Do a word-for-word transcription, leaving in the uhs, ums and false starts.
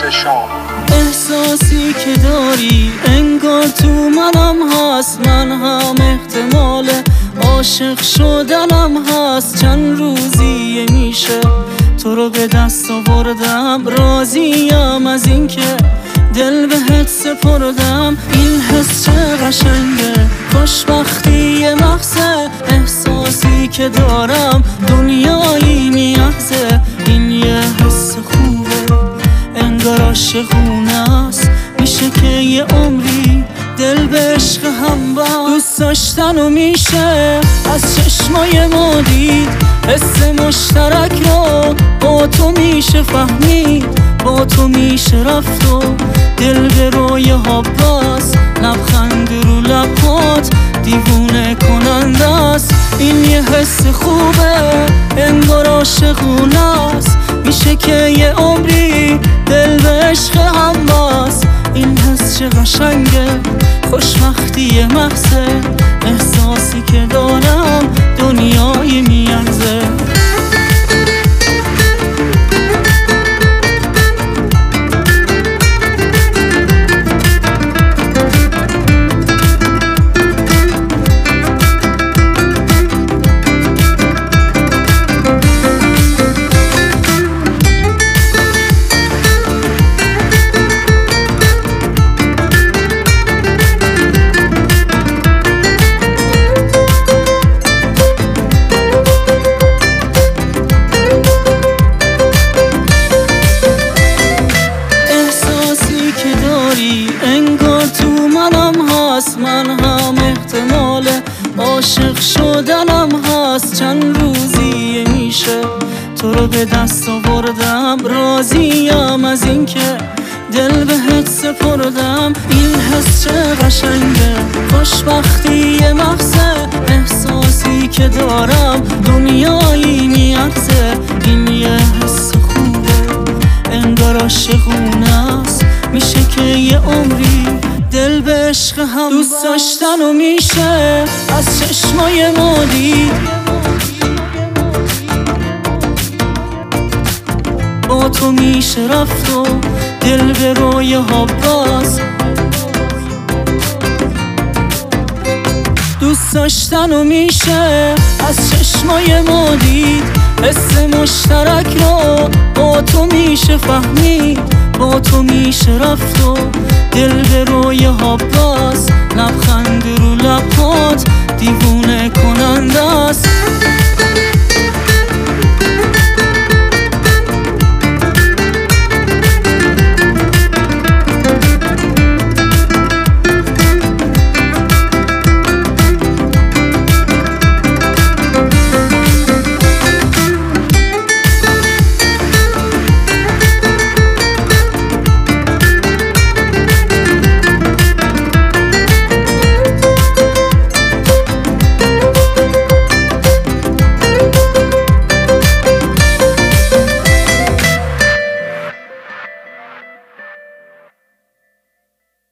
شام. احساسی که داری انگار تو منم هست، من هم احتمال عاشق شدنم هست. چند روزیه میشه تو رو به دست آوردم، راضیم از این که دل بهت سپردم. این حس چه قشنگه، خوشبختی محضه، احساسی که دارم دنیایی میحضه. این یه حس خوبه انگار عاشقونه است، میشه که یه عمری دل به عشق هم با دوست داشتن و میشه از چشمای ما دید. حس مشترک رو با تو میشه فهمید، با تو میشه رفت و دل به روی ها باز. لبخند رو لبات دیوونه کننده است. این یه حس خوبه انگار عاشقونه است، میشه که یه عمری دل به عشق هم باز. این حس چه قشنگه، خوشبختی محضه، احساسی که دارم دنیایی میارزه. انگار تو منم هست، من هم احتمال عاشق شدنم هست. چند روزیه میشه تو رو به دست آوردم، راضیم از این که دل بهت سپردم. این حس چه قشنگه، خوشبختی محضه، احساسی که دارم دنیایی میارزه. این یه حس خوبه انگار عاشقونه است، میشه که یه عمری دل به عشق هم دوست داشتن و میشه از چشمای ما دید. با تو میشه رفت و دل به روی ها باز. دوست داشتن و میشه از چشمای ما دید. حس مشترک رو با تو میشه فهمید، با تو میشه رفت و دل به روی ها باز. لبخند رو لبات دیوونه کننده است.